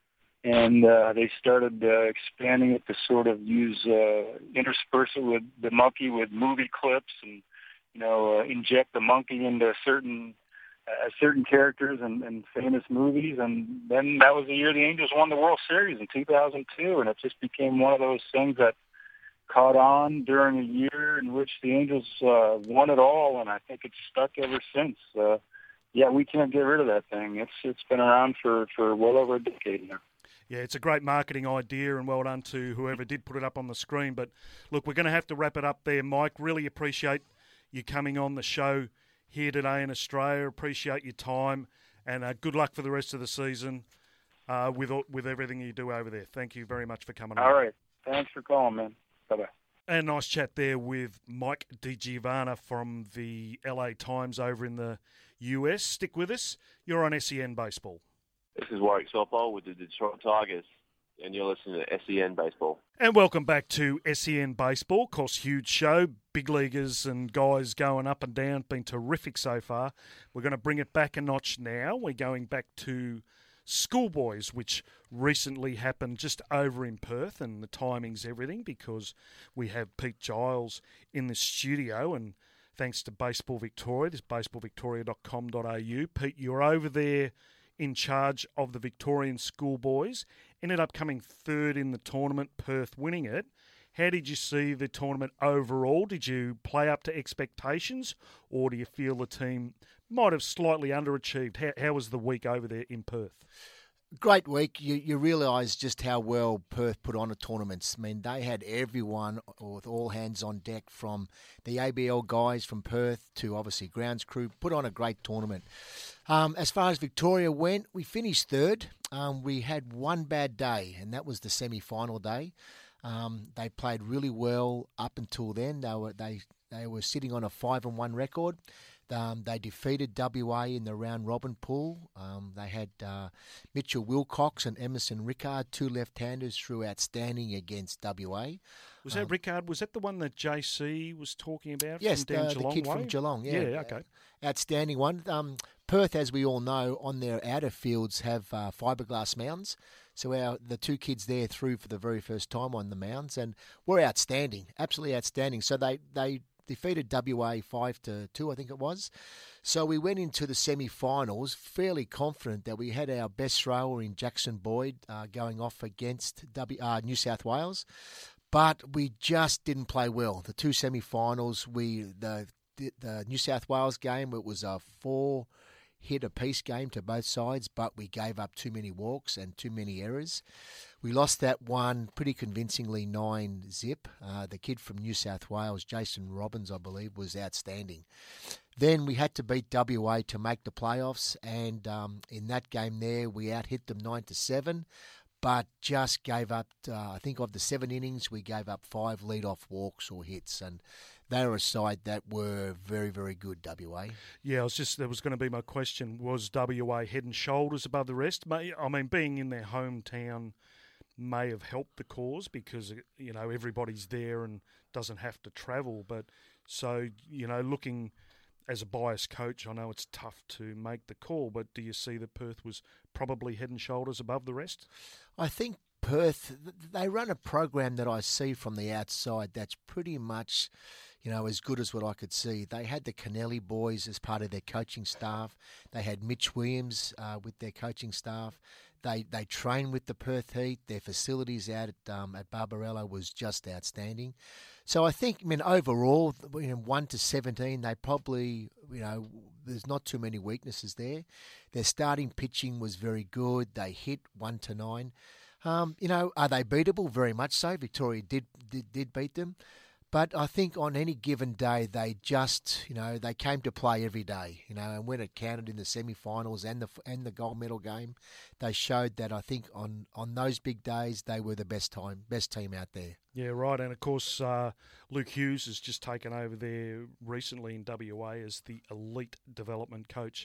And uh, they started uh, expanding it to sort of use, uh, intersperse it with the monkey with movie clips and, you know, uh, inject the monkey into certain uh, certain characters and, and famous movies. And then that was the year the Angels won the World Series in two thousand two, and it just became one of those things that caught on during a year in which the Angels uh, won it all, and I think it's stuck ever since. Uh, yeah, we can't get rid of that thing. It's It's been around for, for well over a decade now. Yeah, it's a great marketing idea, and well done to whoever did put it up on the screen. But, look, we're going to have to wrap it up there, Mike. Really appreciate you coming on the show here today in Australia. Appreciate your time, and uh, good luck for the rest of the season uh, with with everything you do over there. Thank you very much for coming on. All right. Thanks for calling, man. Bye-bye. And nice chat there with Mike DiGiovanna from the L A Times over in the U S. Stick with us. You're on S E N Baseball. This is Warwick Sopol with the Detroit Tigers, and you're listening to S E N Baseball. And welcome back to S E N Baseball. Of course, huge show. Big leaguers and guys going up and down. Been terrific so far. We're going to bring it back a notch now. We're going back to Schoolboys, which recently happened just over in Perth, and the timing's everything because we have Pete Giles in the studio, and thanks to Baseball Victoria, this baseball victoria dot com dot a u. Pete, you're over there in charge of the Victorian Schoolboys, ended up coming third in the tournament, Perth winning it. How did you see the tournament overall? Did you play up to expectations, or do you feel the team might have slightly underachieved? How, how was the week over there in Perth? Great week. You you realise just how well Perth put on a tournament. I mean, they had everyone with all hands on deck, from the A B L guys from Perth to obviously grounds crew, put on a great tournament. Um, as far as Victoria went, we finished third. Um, we had one bad day, and that was the semi-final day. Um, they played really well up until then. They were they they were sitting on a five and one record. Um, they defeated W A in the round-robin pool. Um, they had uh, Mitchell Wilcox and Emerson Rickard, two left-handers, threw outstanding against W A. Was that um, Rickard? Was that the one that J C was talking about? Yes, from down the, Geelong the kid way? from Geelong. Yeah, yeah okay. Outstanding one. Um, Perth, as we all know, on their outer fields have uh, fiberglass mounds. So our the two kids there threw for the very first time on the mounds and were outstanding, absolutely outstanding. So they they. defeated W A five to two, I think it was. So we went into the semi-finals fairly confident that we had our best thrower in Jackson Boyd uh, going off against w, uh, New South Wales, but we just didn't play well. The two semi-finals, we the, the the New South Wales game, it was a four hit apiece game to both sides, but we gave up too many walks and too many errors. We lost that one pretty convincingly, nine zip. Uh, the kid from New South Wales, Jason Robbins, I believe, was outstanding. Then we had to beat W A to make the playoffs, and um, in that game there, we out-hit them nine to seven, but just gave up, uh, I think of the seven innings, we gave up five lead-off walks or hits, and they were a side that were very, very good, W A. Yeah, I was just, that was going to be my question. Was W A head and shoulders above the rest? I mean, being in their hometown may have helped the cause because, you know, everybody's there and doesn't have to travel. But so, you know, looking as a biased coach, I know it's tough to make the call, but do you see that Perth was probably head and shoulders above the rest? I think Perth, they run a program that I see from the outside that's pretty much, you know, as good as what I could see. They had the Kennelly boys as part of their coaching staff. They had Mitch Williams uh, with their coaching staff. They they train with the Perth Heat. Their facilities out at um, at Barbarella was just outstanding. So I think, I mean, overall, you know, one to seventeen, they probably, you know, there's not too many weaknesses there. Their starting pitching was very good. They hit one to nine. Um, you know, are they beatable? Very much so. Victoria did, did did beat them. But I think on any given day, they just, you know, they came to play every day, you know, and when it counted in the semi-finals and the and the gold medal game, they showed that I think on, on those big days, they were the best time, best team out there. Yeah, right. And, of course, uh, Luke Hughes has just taken over there recently in W A as the elite development coach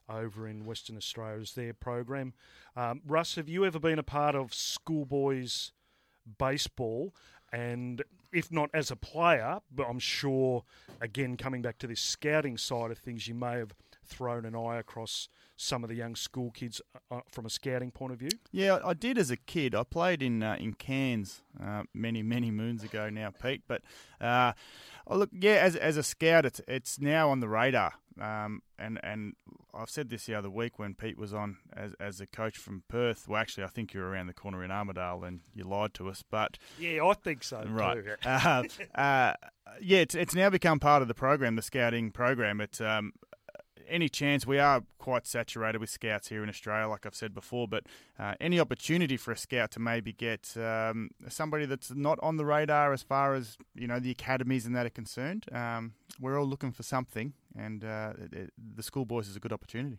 over in Western Australia as their program. Um, Russ, have you ever been a part of schoolboys baseball? And if not as a player, but I'm sure, again, coming back to this scouting side of things, you may have thrown an eye across some of the young school kids uh, from a scouting point of view? Yeah, I did as a kid. I played in uh, in Cairns uh, many, many moons ago now, Pete. But uh, oh, look, yeah, as as a scout, it's it's now on the radar. Um, and and I've said this the other week when Pete was on as as a coach from Perth. Well, actually, I think you were around the corner in Armidale, and you lied to us. But yeah, I think so. Right. Too. uh, uh, yeah, it's it's now become part of the program, the scouting program. It's um. Any chance, we are quite saturated with scouts here in Australia, like I've said before, but uh, any opportunity for a scout to maybe get um, somebody that's not on the radar as far as, you know, the academies and that are concerned, um, we're all looking for something, and uh, it, it, the schoolboys is a good opportunity.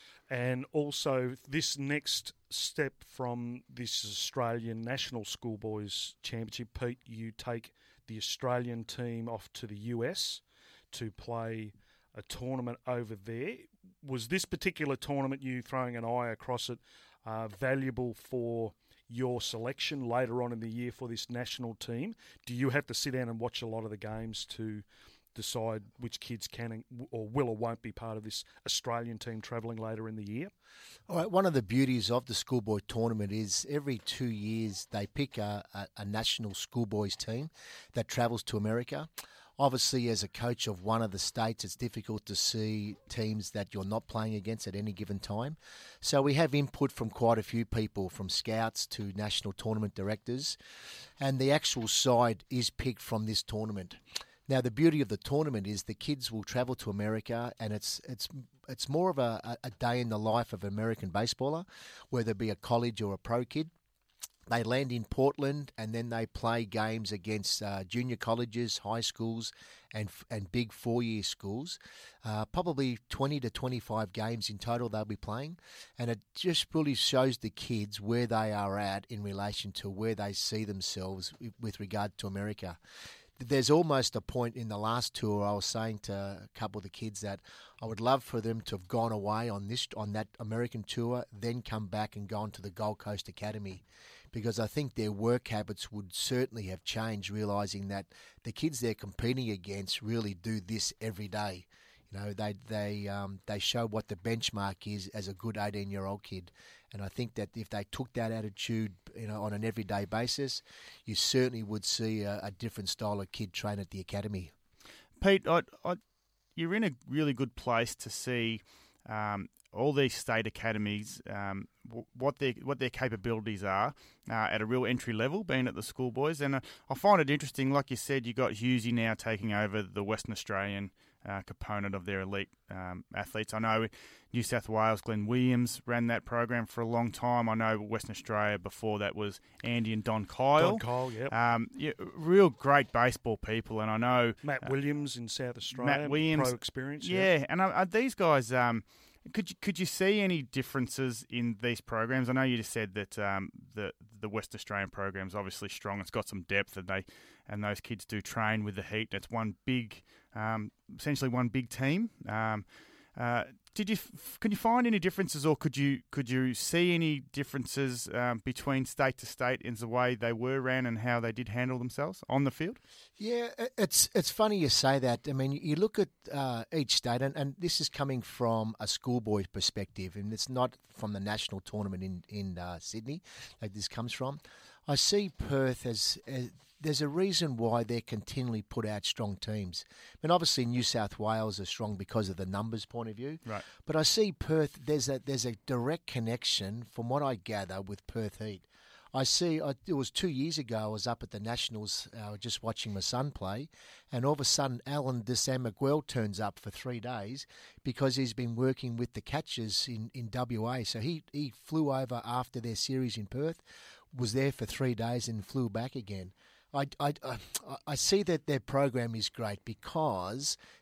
And also, this next step from this Australian National Schoolboys Championship, Pete, you take the Australian team off to the U S to play a tournament over there. Was this particular tournament, you throwing an eye across it, uh, valuable for your selection later on in the year for this national team? Do you have to sit down and watch a lot of the games to decide which kids can or will or won't be part of this Australian team travelling later in the year? All right, one of the beauties of the schoolboy tournament is every two years they pick a, a, a national schoolboys team that travels to America. Obviously, as a coach of one of the states, it's difficult to see teams that you're not playing against at any given time. So we have input from quite a few people, from scouts to national tournament directors, and the actual side is picked from this tournament. Now, the beauty of the tournament is the kids will travel to America, and it's it's it's more of a, a day in the life of an American baseballer, whether it be a college or a pro kid. They land in Portland, and then they play games against uh, junior colleges, high schools, and and big four-year schools. Uh, probably twenty to twenty-five games in total they'll be playing. And it just really shows the kids where they are at in relation to where they see themselves with regard to America. There's almost a point in the last tour I was saying to a couple of the kids that I would love for them to have gone away on this on that American tour, then come back and gone to the Gold Coast Academy, because I think their work habits would certainly have changed, realising that the kids they're competing against really do this every day. You know, they they um, they show what the benchmark is as a good eighteen-year-old kid. And I think that if they took that attitude, you know, on an everyday basis, you certainly would see a, a different style of kid train at the academy. Pete, I, I, you're in a really good place to see um, all these state academies, um, what their what their capabilities are uh, at a real entry level, being at the schoolboys. And uh, I find it interesting, like you said, you got Hughesy now taking over the Western Australian uh, component of their elite um, athletes. I know New South Wales, Glenn Williams ran that program for a long time. I know Western Australia before that was Andy and Don Kyle. Don Kyle, yep. Um, yeah, real great baseball people, and I know Matt uh, Williams in South Australia. Matt Williams, pro experience. Yeah, yeah. and uh, these guys. Um, Could you, could you see any differences in these programs? I know you just said that um, the the West Australian program is obviously strong. It's got some depth, and they and those kids do train with the heat. It's one big, um, essentially one big team. Um, uh, did you could you find any differences, or could you could you see any differences um, between state to state in the way they were ran and how they did handle themselves on the field? Yeah, it's it's funny you say that. I mean, you look at uh, each state, and, and this is coming from a schoolboy perspective, and it's not from the national tournament in in uh, Sydney, like this comes from. I see Perth as, as there's a reason why they continually put out strong teams. I mean, obviously New South Wales are strong because of the numbers point of view. Right. But I see Perth. There's a there's a direct connection, from what I gather, with Perth Heat. I see, I, it was two years ago, I was up at the Nationals uh, just watching my son play, and all of a sudden Alan de San Miguel turns up for three days because he's been working with the catchers in, in W A. So he, he flew over after their series in Perth, was there for three days and flew back again. I, I, I, I see that their program is great because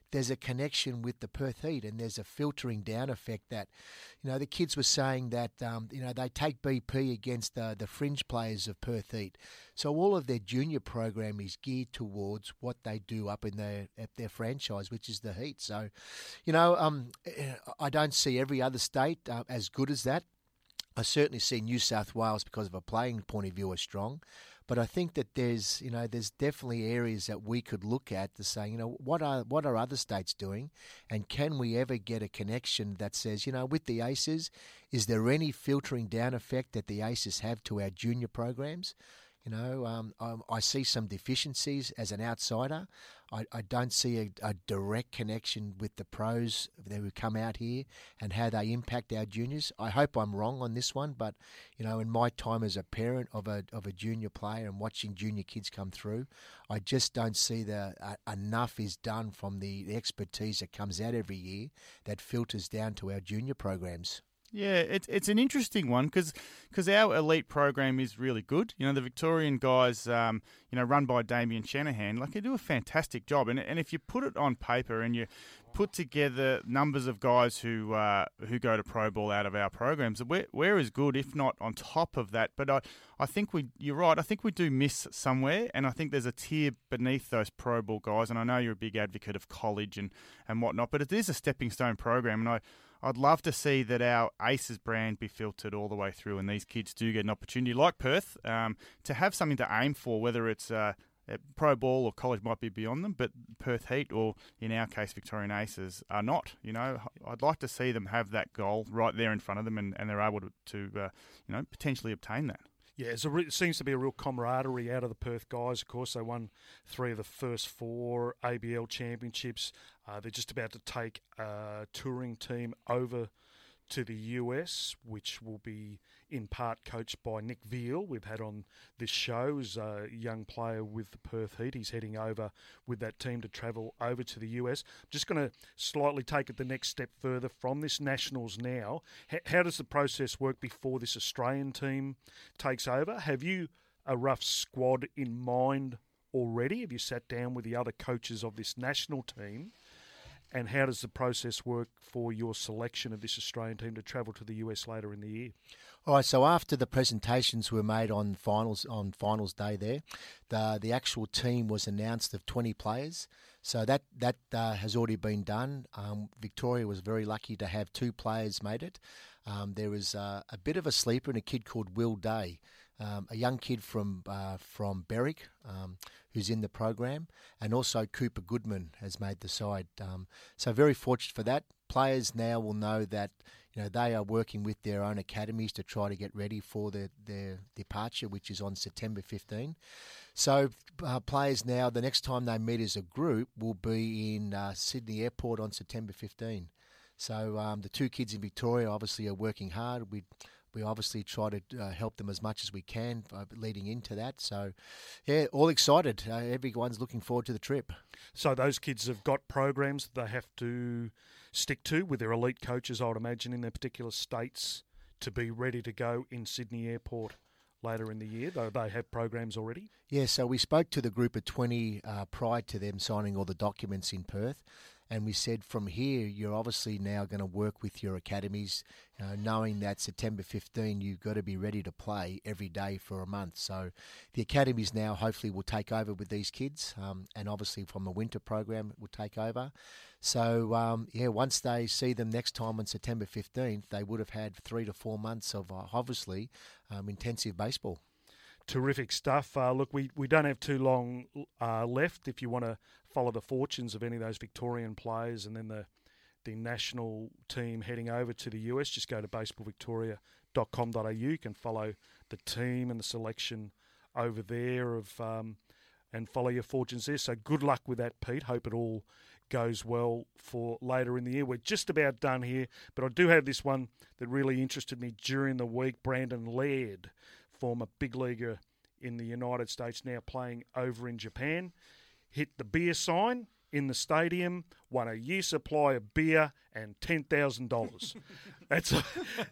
there's a connection with the Perth Heat, and there's a filtering down effect that, you know, the kids were saying that, um, you know, they take B P against uh, the fringe players of Perth Heat. So all of their junior program is geared towards what they do up in their at their franchise, which is the Heat. So, you know, um, I don't see every other state uh, as good as that. I certainly see New South Wales, because of a playing point of view, are strong. But I think that there's, you know, there's definitely areas that we could look at to say, you know, what are what are other states doing, and can we ever get a connection that says, you know, with the Aces, is there any filtering down effect that the Aces have to our junior programs? You know, um, I, I see some deficiencies as an outsider. I, I don't see a, a direct connection with the pros who come out here and how they impact our juniors. I hope I'm wrong on this one, but, you know, in my time as a parent of a of a junior player and watching junior kids come through, I just don't see the uh, enough is done from the, the expertise that comes out every year that filters down to our junior programs. Yeah, it's it's an interesting one because our elite program is really good. You know, the Victorian guys, um, you know, run by Damien Shanahan, like they do a fantastic job. And and if you put it on paper and you put together numbers of guys who uh, who go to Pro Ball out of our programs, we're, we're as good, if not on top of that. But I, I think we, you're right, I think we do miss somewhere, and I think there's a tier beneath those Pro Ball guys. And I know you're a big advocate of college and, and whatnot, but it is a stepping stone program, and I. I'd love to see that our Aces brand be filtered all the way through, and these kids do get an opportunity, like Perth, um, to have something to aim for, whether it's uh, Pro Ball or college might be beyond them, but Perth Heat or, in our case, Victorian Aces are not. You know, I'd like to see them have that goal right there in front of them, and, and they're able to, to uh, you know, potentially obtain that. Yeah, it's a re- it seems to be a real camaraderie out of the Perth guys. Of course, they won three of the first four A B L championships. Uh, they're just about to take a touring team over to the U S, which will be in part coached by Nick Veal. We've had on this show as a young player with the Perth Heat. He's heading over with that team to travel over to the U S. I'm just going to slightly take it the next step further from this Nationals now. H- how does the process work before this Australian team takes over? Have you a rough squad in mind already? Have you sat down with the other coaches of this national team? And how does the process work for your selection of this Australian team to travel to the U S later in the year? All right, so after the presentations were made on finals on finals day there, the the actual team was announced of twenty players. So that, that uh, has already been done. Um, Victoria was very lucky to have two players made it. Um, there was uh, a bit of a sleeper and a kid called Will Day. Um, a young kid from uh, from Berwick um, who's in the program, and also Cooper Goodman has made the side. Um, so very fortunate for that. Players now will know that, you know, they are working with their own academies to try to get ready for their, their departure, which is on September fifteenth. So uh, players now, the next time they meet as a group will be in uh, Sydney Airport on September fifteenth. So um, the two kids in Victoria obviously are working hard. We We obviously try to uh, help them as much as we can uh, leading into that. So, yeah, all excited. Uh, everyone's looking forward to the trip. So those kids have got programs that they have to stick to with their elite coaches, I would imagine, in their particular states to be ready to go in Sydney Airport later in the year, though they have programs already? Yeah, so we spoke to the group of twenty uh, prior to them signing all the documents in Perth. And we said, from here, you're obviously now going to work with your academies, uh, knowing that September fifteenth, you've got to be ready to play every day for a month. So the academies now hopefully will take over with these kids, um, and obviously from a winter program will take over. So, um, yeah, once they see them next time on September fifteenth, they would have had three to four months of, uh, obviously, um, intensive baseball. Terrific stuff. Uh, look, we, we don't have too long uh, left. If you want to follow the fortunes of any of those Victorian players and then the the national team heading over to the U S, just go to baseball victoria dot com dot a u. You can follow the team and the selection over there of um, and follow your fortunes there. So good luck with that, Pete. Hope it all goes well for later in the year. We're just about done here, but I do have this one that really interested me during the week. Brandon Laird, former big leaguer in the United States, now playing over in Japan, hit the beer sign in the stadium, won a year's supply of beer and ten thousand dollars. That's a,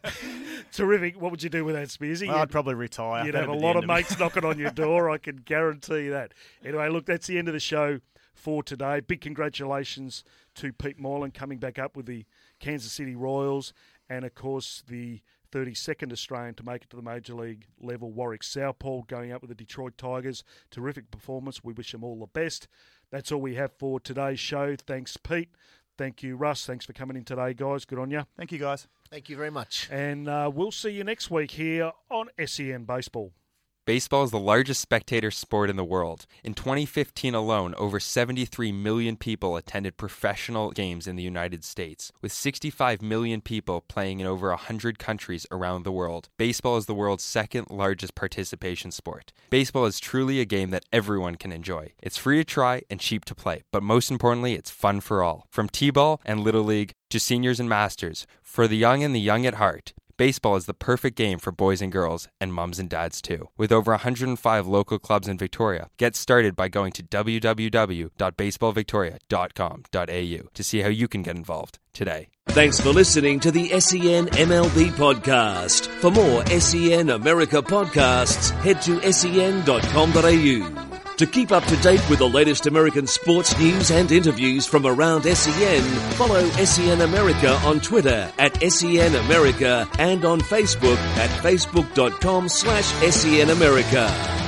terrific. What would you do with that, Spearsy? Well, I'd probably retire. You'd have a lot of mates knocking on your door, I can guarantee that. Anyway, look, that's the end of the show for today. Big congratulations to Pete Moylan coming back up with the Kansas City Royals, and of course the thirty-second Australian to make it to the Major League level, Warwick Southpaw, going up with the Detroit Tigers. Terrific performance. We wish them all the best. That's all we have for today's show. Thanks, Pete. Thank you, Russ. Thanks for coming in today, guys. Good on you. Thank you, guys. Thank you very much. And uh, we'll see you next week here on S E N Baseball. Baseball is the largest spectator sport in the world. In twenty fifteen alone, over seventy-three million people attended professional games in the United States, with sixty-five million people playing in over one hundred countries around the world. Baseball is the world's second largest participation sport. Baseball is truly a game that everyone can enjoy. It's free to try and cheap to play, but most importantly, it's fun for all. From T-ball and Little League to seniors and masters, for the young and the young at heart, baseball is the perfect game for boys and girls, and mums and dads too. With over one hundred five local clubs in Victoria, get started by going to w w w dot baseball victoria dot com dot a u to see how you can get involved today. Thanks for listening to the S E N M L B podcast. For more S E N America podcasts, head to sen dot com dot a u. To keep up to date with the latest American sports news and interviews from around S E N, follow S E N America on Twitter at S E N America and on Facebook at facebook dot com slash S E N America.